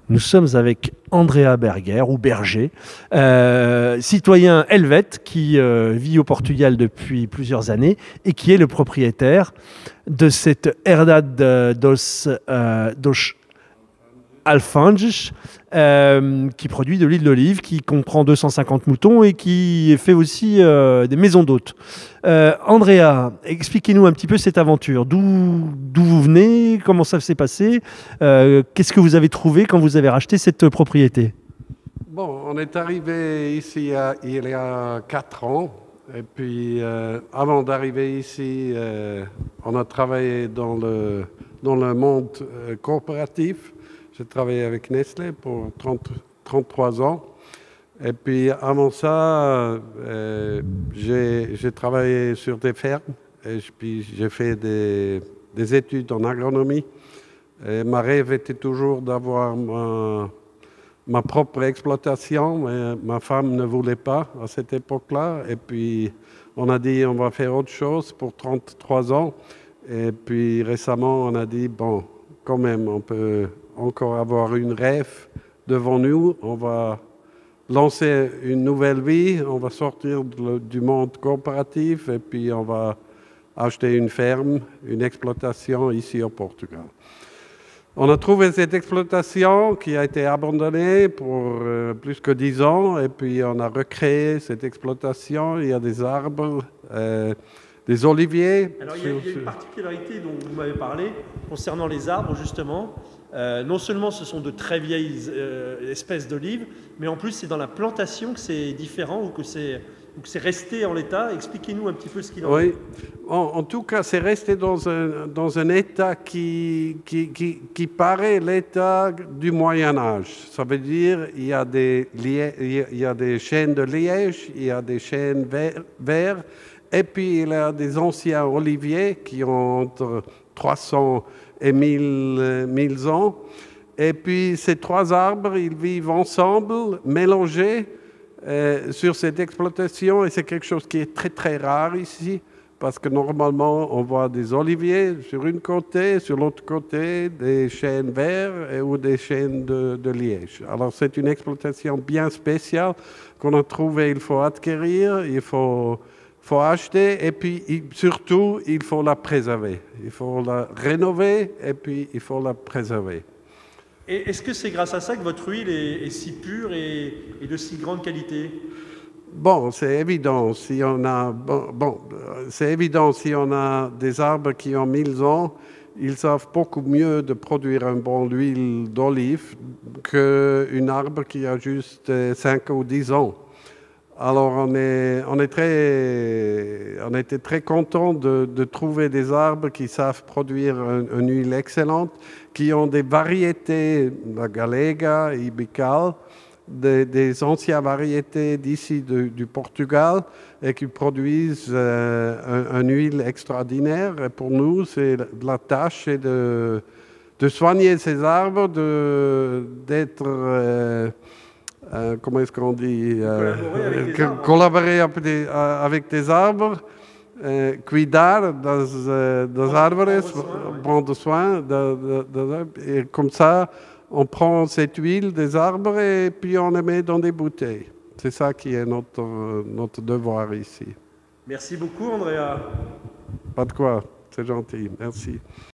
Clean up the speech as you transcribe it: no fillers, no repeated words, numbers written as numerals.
Nous sommes avec Andrea Berger, ou Berger, citoyen helvète qui vit au Portugal depuis plusieurs années et qui est le propriétaire de cette Herdade dos Alfanges, qui produit de l'huile d'olive, qui comprend 250 moutons et qui fait aussi des maisons d'hôtes. Andrea, expliquez-nous un petit peu cette aventure. D'où vous venez? Comment ça s'est passé? Qu'est-ce que vous avez trouvé quand vous avez racheté cette propriété? Bon, on est arrivé ici il y a 4 ans. Et puis, avant d'arriver ici, on a travaillé dans le monde coopératif. J'ai travaillé avec Nestlé pour 33 ans. Et puis, avant ça, j'ai travaillé sur des fermes. Et puis, j'ai fait des études en agronomie. Et ma rêve était toujours d'avoir ma propre exploitation, mais ma femme ne voulait pas à cette époque-là. Et puis, on a dit, on va faire autre chose pour 33 ans. Et puis, récemment, on a dit, bon, quand même, on peut encore avoir une rêve devant nous. On va lancer une nouvelle vie. On va sortir du monde coopératif et puis on va acheter une ferme, une exploitation ici au Portugal. On a trouvé cette exploitation qui a été abandonnée pour plus que 10 ans et puis on a recréé cette exploitation. Il y a des arbres, des oliviers. Alors il y a une particularité dont vous m'avez parlé concernant les arbres justement. Non seulement ce sont de très vieilles espèces d'olives, mais en plus c'est dans la plantation que c'est différent ou que c'est resté en l'état. Expliquez-nous un petit peu ce qu'il en est. Oui, en tout cas, c'est resté dans un état qui paraît l'état du Moyen-Âge. Ça veut dire il y a des chênes de liège, il y a des chênes verts, et puis il y a des anciens oliviers qui ont entre 300 et 1000 ans. Et puis ces 3 arbres, ils vivent ensemble, mélangés, sur cette exploitation, et c'est quelque chose qui est très très rare ici, parce que normalement on voit des oliviers sur une côté, sur l'autre côté des chênes verts ou des chênes de liège. Alors c'est une exploitation bien spéciale qu'on a trouvé, il faut acquérir, il faut acheter, et puis surtout il faut la préserver, il faut la rénover et puis il faut la préserver. Et est-ce que c'est grâce à ça que votre huile est si pure et de si grande qualité? Bon, c'est évident. Si on a, c'est évident si on a des arbres qui ont 1000 ans, ils savent beaucoup mieux de produire un bon huile d'olive qu'un arbre qui a juste 5 ou 10 ans. Alors on était très contents de trouver des arbres qui savent produire une huile excellente, qui ont des variétés, la Galega, Ibical, des anciennes variétés d'ici du Portugal et qui produisent une huile extraordinaire. Et pour nous, c'est la tâche de soigner ces arbres, d'être... comment est-ce qu'on dit? Collaborer avec des arbres, cuidar das árvores, prendre soin, et comme ça, on prend cette huile des arbres et puis on les met dans des bouteilles. C'est ça qui est notre devoir ici. Merci beaucoup, Andrea. Pas de quoi, c'est gentil, merci.